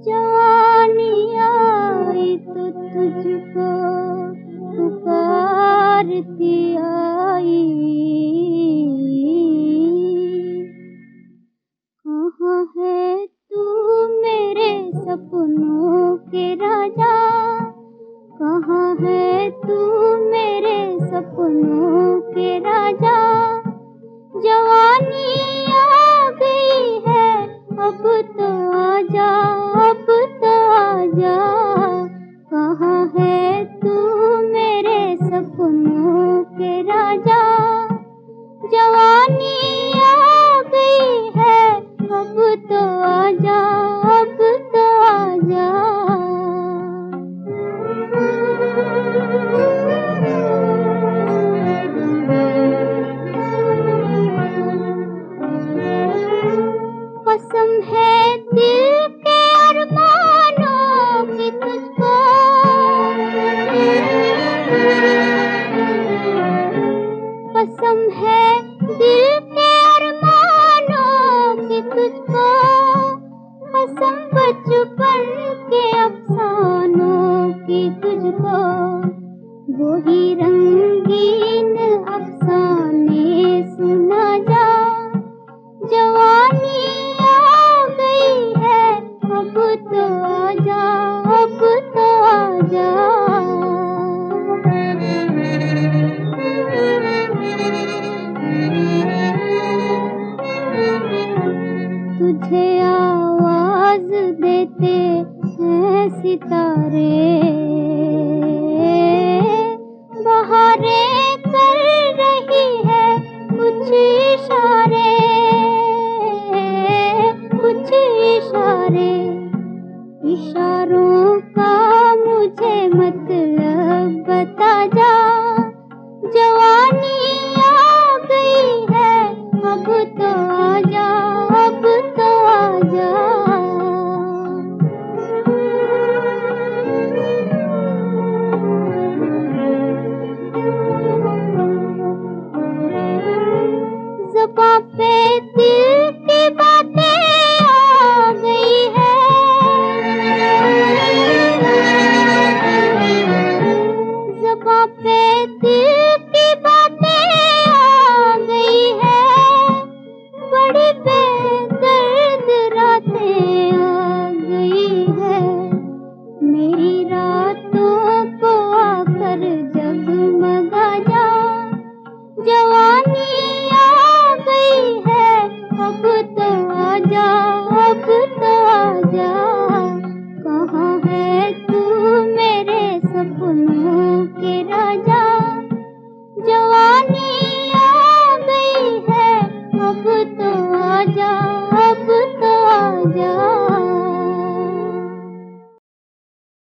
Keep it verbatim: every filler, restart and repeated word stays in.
जवानी आई तो तुझको पुकारती आई। कहाँ है तू मेरे सपनों के राजा, कहाँ है तू मेरे सपनों के राजा। जवानी आ गई है अब तो आजा, अब तो आजा। कहाँ है तू मेरे सपनों के राजा। जवानी आ गई है अब तो आजा, अब तो आजा। कसम है दिल के अरमानों की तुझको, कसम है दिल के अरमानों की तुझको, कसम बचपन के अफसानों की तुझको। वही रंगीन अफसाने सुना जा। जवानी आ गई है अब तो आजा, अब तो आजा। तुझे आवाज देते हैं सितारे, बहारें कर रही है कुछ इशारे, कुछ इशारे। इशारों का मुझे मतलब बता जा। जवानी आ गई है अब तो आजा, अब तो आजा। ज़ुबां पे दिल की बातें आ गई है, ज़ुबां पे दिल की बातें आ गई है। बड़ी बेदर्द रातें आ गई है। मेरी रातों को आकर जगमगा जा। जवानी आ गई है अब तो आजा, अब तो आजा। कहाँ है तू मेरे सपनों के राजा। जवानी आ गई है अब तो आजा।